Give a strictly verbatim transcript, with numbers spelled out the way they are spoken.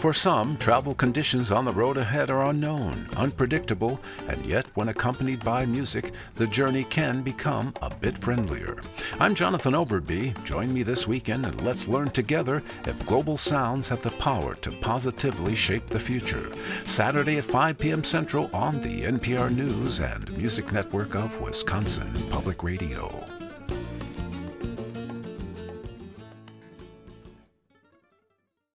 For some, travel conditions on the road ahead are unknown, unpredictable, and yet when accompanied by music, the journey can become a bit friendlier. I'm Jonathan Overby. Join me this weekend and let's learn together if global sounds have the power to positively shape the future. Saturday at five p.m. Central on the N P R News and Music Network of Wisconsin Public Radio.